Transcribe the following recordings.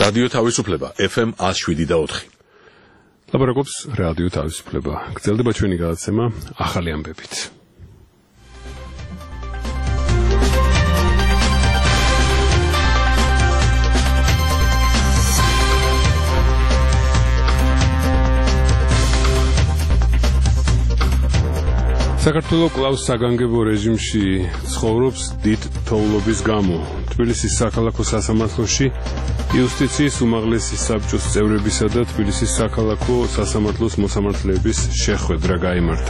რადიო თავისუფლება FM 107.4. ლაპარაკობს რადიო თავისუფლება. გრძელდება ჩვენი გადაცემა ახალი ამბებით. საქართველოს კლავს საგანგებო რეჟიმში ცხოვრობს დიდ თოვლობის გამო. თბილისის საქალაქო სასამართლოში იუსტიციის უმაღლესი საბჭოს წევრებისა და თბილისის საქალაქო სასამართლოს მოსამართლეების შეხვედრა გაიმართა.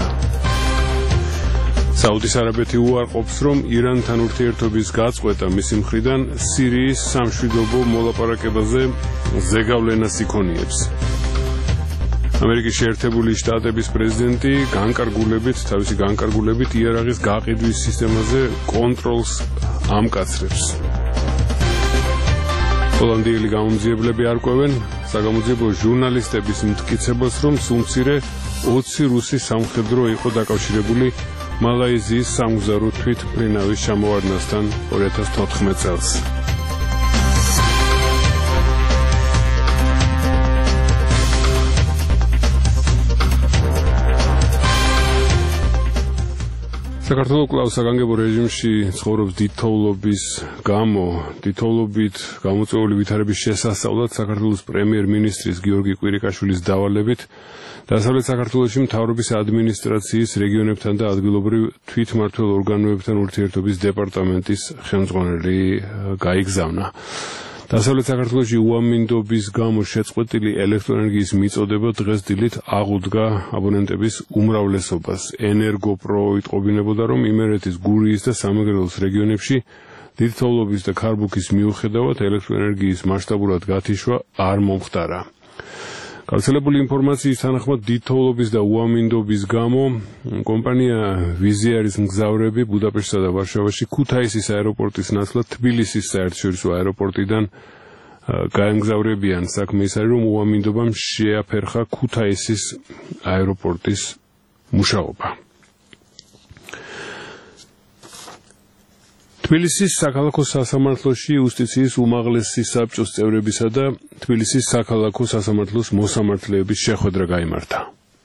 საუდის არაბეთი უარყოფს, რომ ირანთან ურთიერთობის გაწყვეტა მისი მხრიდან სირიის სამშვიდობო მოლაპარაკებაზე ზეგავლენას იქონიებს. ამერიკის შეერთებული შტატების პრეზიდენტი თავისი განკარგულებით იარაღის გაყიდვის სისტემაზე კონტროლს ამკაცრებს. ჰოლანდიელი გამომძიებლები არკვევენ საგამოძიებო ჟურნალისტების მტკიცებას, რომ სულ მცირე 20 რუსი სამხედრო იყო დაკავშირებული მალაიზიის სამგზავრო თვითმფრინავის ჩამოვარდნასთან 2014 წელს. საქართველოს კლავს საგანგებო რეჟიმში ცხოვრობს დიდ თოვლობის გამო. დიდ თოვლობით გამოწვეული ვითარების შესასწავლად საქართველოს პრემიერ-მინისტრის გიორგი კვირიკაშვილის დავალებით დასავლეთ საქართველოში მთავრობის ადმინისტრაციის რეგიონებთან და ადგილობრივ თვითმმართველ ორგანოებთან ურთიერთობის დეპარტამენტის ხელმძღვანელი გაიგზავნა. დასავლეთ საქართველოში უამინდობის გამო შეწყვეტილი ელექტროენერგიის მიწოდება დღეს დილით აღუდგა აბონენტების უმრავლესობას. ენერგოპრო იტყობინებოდა, რომ იმერეთის, გურიის და სამეგრელოს რეგიონებში დიდი თოვლობის და ქარბუქის მიუხედავად ელექტროენერგიის მასშტაბურად გათიშვა არ მომხდარა. გავრცელებული ინფორმაციის თანახმად დიდი თოვლობის და უამინდობის გამო კომპანია ვიზიარის მგზავრები ბუდაპეშტსა და ვარშავაში ქუთაისის აეროპორტის ნაცვლად თბილისის საერთაშორისო აეროპორტიდან გაემგზავრებიან. საქმე ის არის, რომ უამინდობამ შეაფერხა ქუთაისის აეროპორტის მუშაობა. თბილისის საქალაქო სასამართლოში იუსტიციის უმაღლესი საბჭოს წევრებისა და თბილისის საქალაქო სასამართლოს მოსამართლეების შეხვედრა გაიმართა.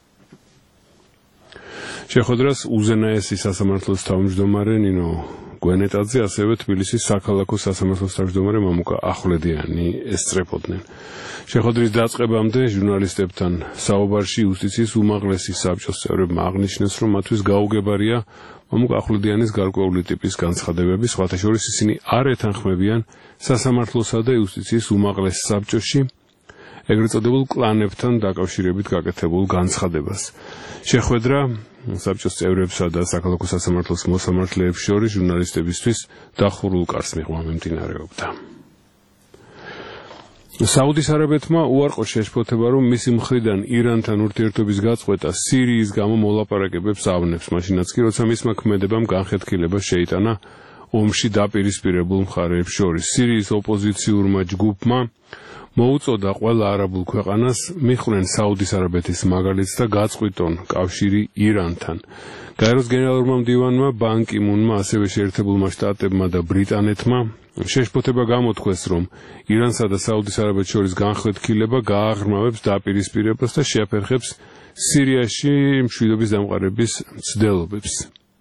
შეხვედრას უზენაესი სასამართლოს თავმჯდომარე ნინო გვენეტაძე, ასევე თბილისის საქალაქო სასამართლოს თავმჯდომარე მამუკა ახვლედიანი ესწრებოდნენ. შეხვედრის დაწყებამდე ჟურნალისტებთან საუბარში იუსტიციის უმაღლესი საბჭოს წევრებმა აღნიშნეს, რომ მათთვის გაუგებარია მამუკა ახვლედიანის გარკვეული ტიპის განცხადებები, სხვათა შორის ისინი არ ეთანხმებიან სასამართლოსა და იუსტიციის უმაღლეს საბჭოში ეგრეთ წოდებულ კლანებთან დაკავშირებით გაკეთებულ განცხადებას. შეხვედრა საბჭოს წევრებსა და საქალაქო სასამართლოს მოსამართლეებს შორის ჟურნალისტებისთვის დახურულ კარს მიღმა მიმდინარეობდა. საუდის არაბეთმა უარყო შეშფოთება, რომ მისი მხრიდან ირანთან ურთიერთობის გაწყვეტა სირიის გამო მოლაპარაკებებს ავნებს, მაშინაც კი როცა მისმა ქმედებამ განხეთქილება შეიტანა ომში დაპირისპირებულ მხარეებს შორის. სირიის ოპოზიციურმა ჯგუფმა მოუწოდა ყველა არაბულ ქვეყანას მიხვდნენ საუდის არაბეთის მაგალითს და გაწყვიტონ კავშირი ირანთან. გაეროს გენერალურმა მდივანმა ბან კი მუნმა, ასევე შეერთებულმა შტატებმა და ბრიტანეთმა შეშფოთება გამოთქვეს, რომ ირანსა და საუდის არაბეთს შორის განხეთქილება გააღრმავებს დაპირისპირებას და შეაფერხებს სირიაში მშვიდობის დამყარების მცდელობებს.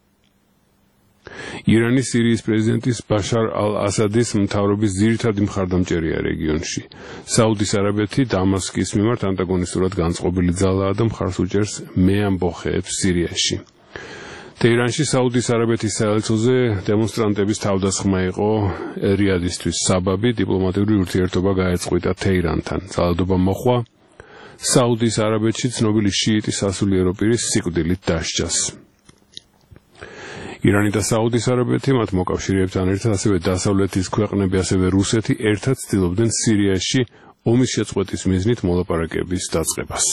ირანი სირიის პრეზიდენტის ბაშარ ალ-ასადის მთავრობის ძირითადი მხარდამჭერია რეგიონში. საუდის არაბეთი დამასკის მიმართ ანტაგონისტურად განწყობილი ძალაა და მხარს უჭერს მეამბოხეებს სირიაში. თეირანში საუდის არაბეთის საელჩოზე დემონსტრანტების თავდასხმა იყო რიადისთვის საბაბი, დიპლომატიური ურთიერთობა გაეწყვიტა თეირანთან. ძალადობა მოხვა საუდის არაბეთში ცნობილი შიიტი სასულიერო პირის სიკვდილით დასჯას. ირანი და საუდის არაბეთი მათ მოკავშირეებთან ერთად, ასევე დასავლეთის ქვეყნები, ასევე რუსეთი ერთად ცდილობდნენ სირიაში ომის შეწყვეტის მიზნით მოლაპარაკების დაწყებას.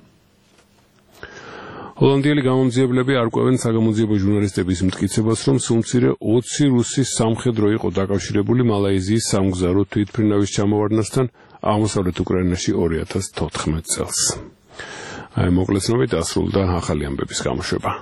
ჰოლანდიელი გამომძიებლები არკვევენ საგამოძიებო ჟურნალისტების მტკიცებას, რომ სულ მცირე 20 რუსი სამხედრო იყო დაკავშირებული მალაიზიის სამგზავრო თვითმფრინავის ჩამოვარდნასთან აღმოსავლეთ უკრაინაში 2014 წელს. მოკლე ცნობით დასრულდა ახალი ამბების გამოშვება.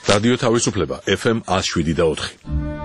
რადიო თავისუფლება FM 107.4.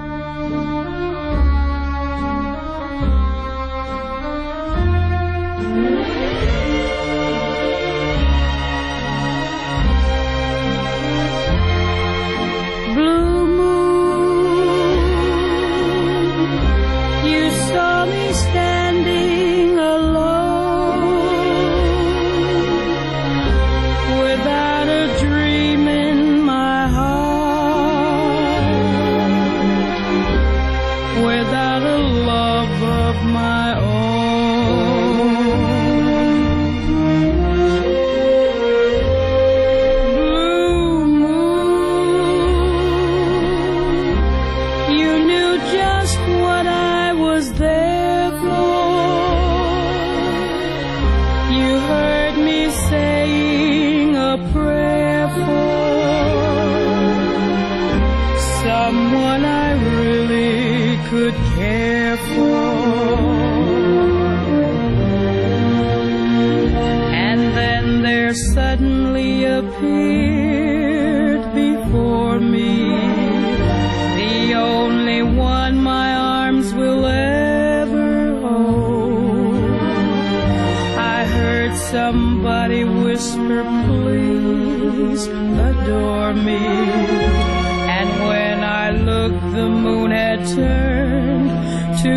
Somebody whisper, please adore me. And when I looked, the moon had turned to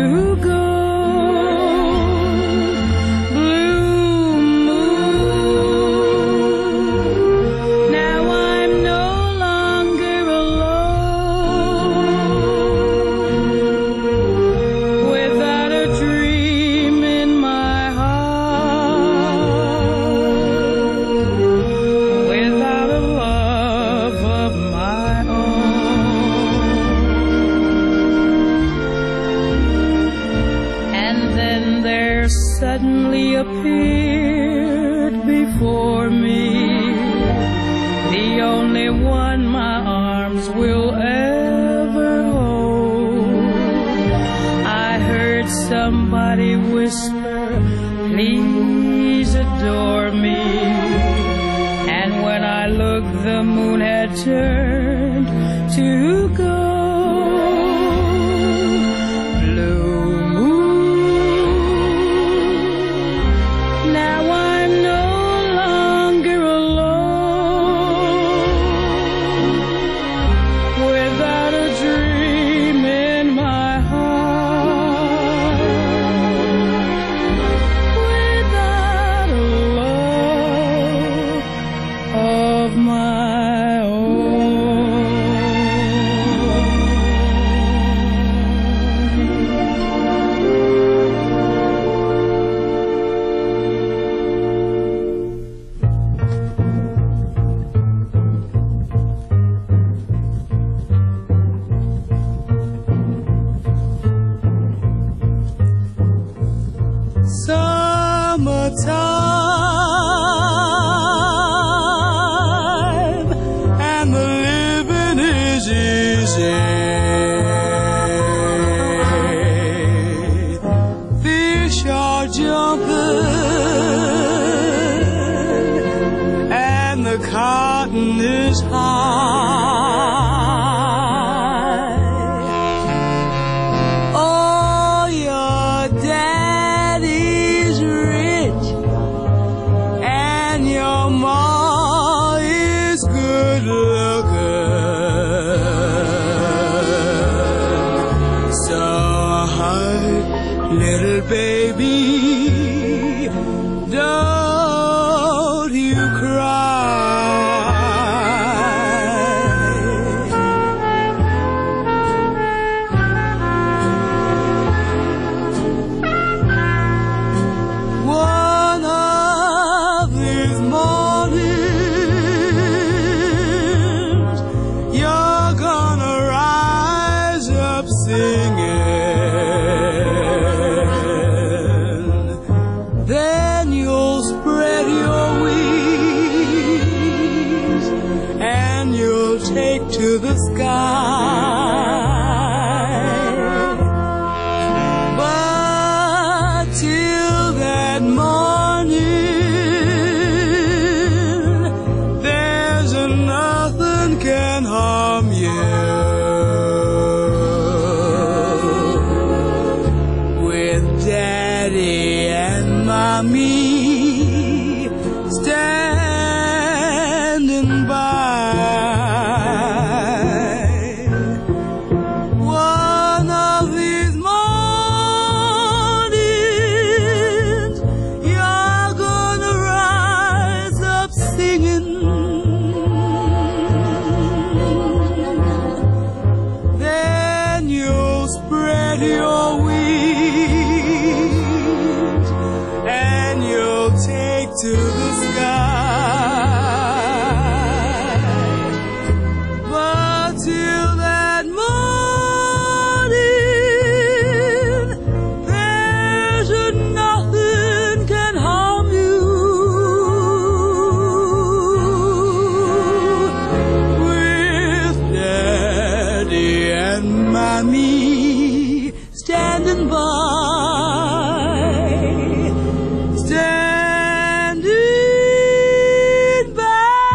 gold. Blue moon, now I'm no longer alone. Without a dream in my suddenly appeared before me, the only one my arms will ever hold. I heard somebody whisper, please adore me. And when I looked, the moon had turned to gold. Summertime, and the living is easy. Fish are jumping, and the cotton is high. Oh, your daddy's rich, and your ma is good looking. So, little baby, don't you cry. One of these mornings, you're gonna rise up singing. Then you'll spread your wings, and you'll take to the sky. But till that morning, there's nothing can harm from you. With Daddy and Mommy standing by, one of these mornings you're gonna rise up singing. Then you'll spread your wings and you'll take to the sky. But till that morning, there's nothing can harm you. With Daddy and Mommy standing by, standing by.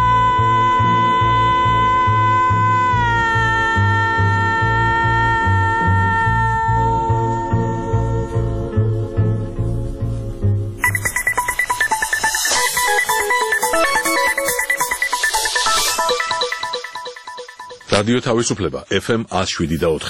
რადიო თავისუფლება FM 107.4.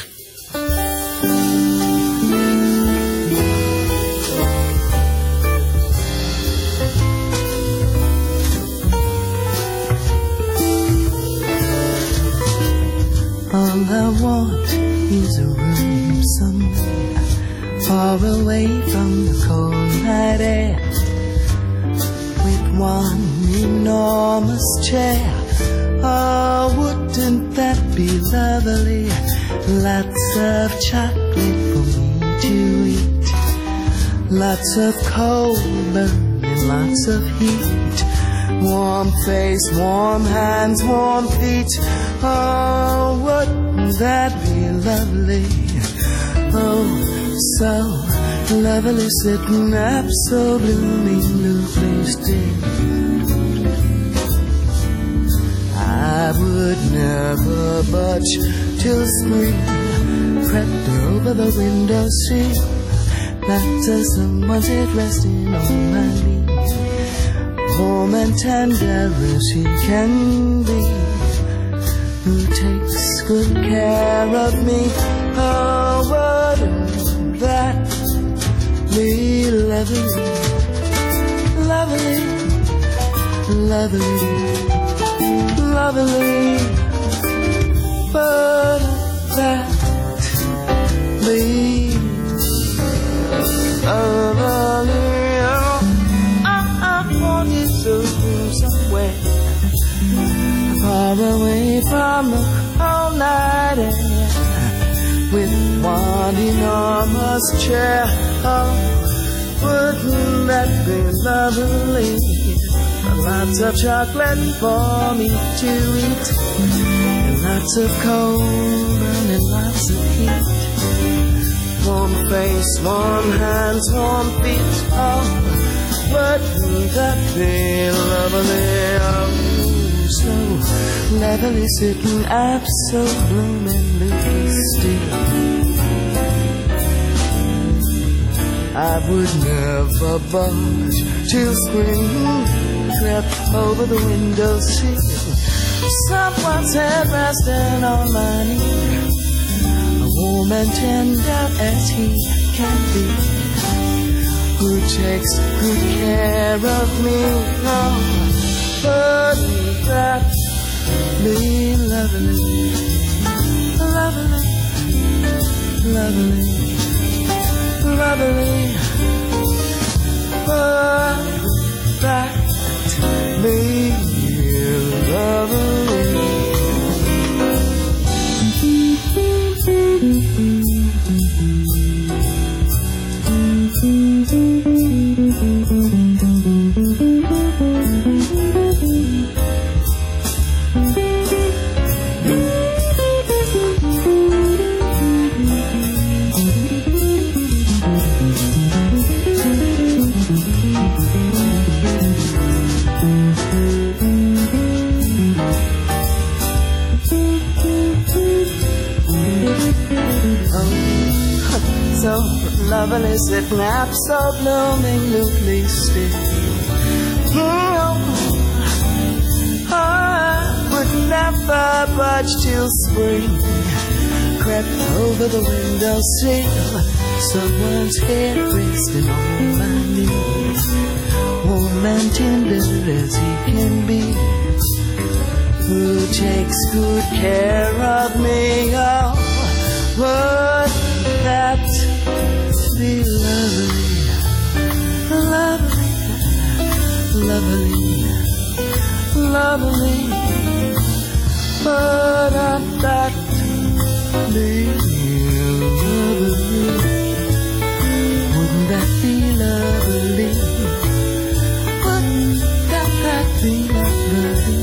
All I want is a room somewhere far away from the cold night air, with one enormous chair. Oh, wouldn't that be lovely? Lots of chocolate for me to eat, lots of coal burning, lots of heat, warm face, warm hands, warm feet. Oh, wouldn't that be lovely? Oh, so lovely, sitting up so bloomingly still. I would never budge till spring crept over the window sill, not till someone's head resting on my knee, warm and tender as she can be, who takes good care of me. Oh, wouldn't that be lovely, lovely, lovely, lovely? Wouldn't that be lovely? I wanted to go somewhere far away from the cold night air, with one enormous chair. Oh, wouldn't that be lovely? Lots of chocolate for me to eat, and lots of cold and lots of heat, warm face, warm hands, warm feet. Oh, wouldn't that be lovely? Oh, so lovely, sitting up so bloomingly still. I would never budge till spring crept over the windowsill, someone's head resting on my knee, warm and tender as he can be, who takes good care of me. Oh, wouldn't that be lovely, lovely, lovely, lovely? Wouldn't that be lovely? Oh, so lovely, sitting up, so blooming, loosely still. I would never budge till spring crept over the windowsill. Someone's head resting on my knee, warm and tender as he can be, who takes good care of me. Oh, would that be lovely, lovely, lovely, lovely? Would that be lovely? Wouldn't that be lovely? Wouldn't that be lovely?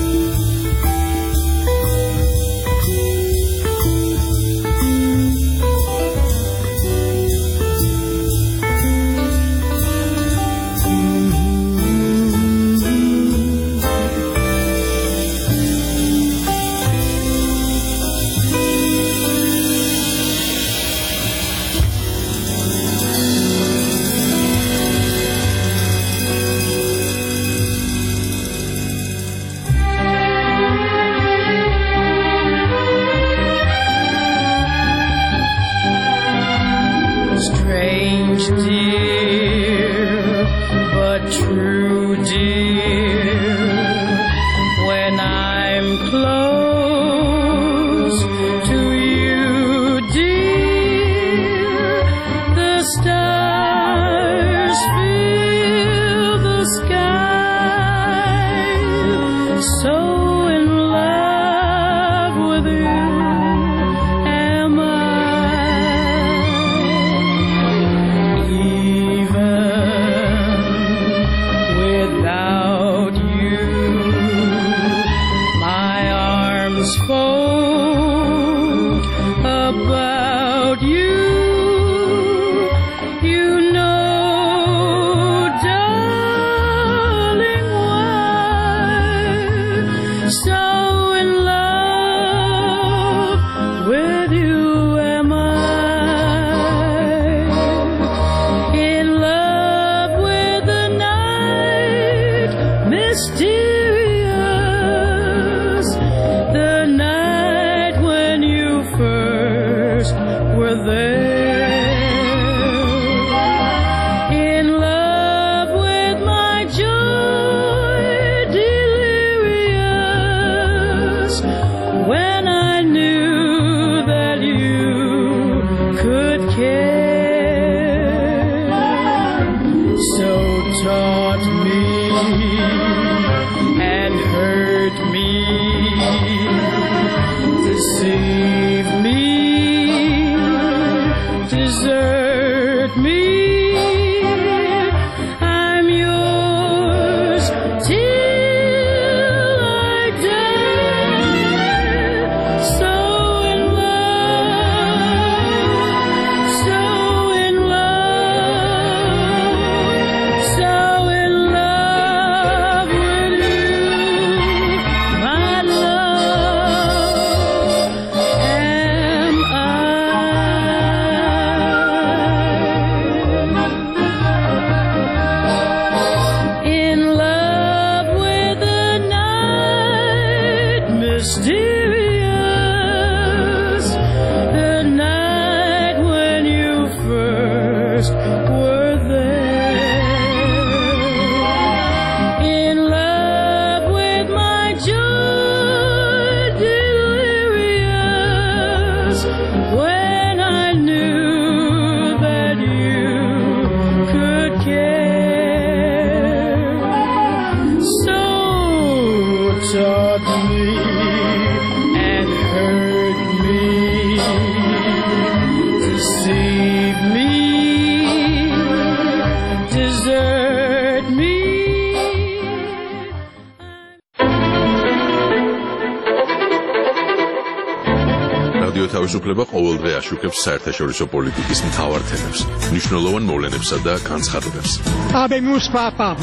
თავისუფლება ყოველდღე აშუქებს საერთაშორისო პოლიტიკის მთავარ თემებს, მნიშვნელოვან მოვლენებსა და განცხადებებს. Habemos papam.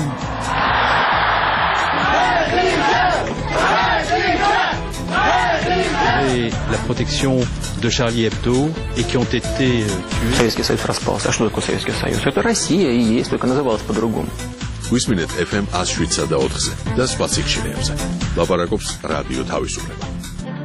la protection de Charlie Hebdo et qui ont été tués. Советский Союз распался. А что такое Советский Союз? Это Россия и есть, только называлась по-другому. Висმინეთ FM 107.4-ზე და სხვა სიგნალებზე. ლაპარაკობს რადიო თავისუფლება.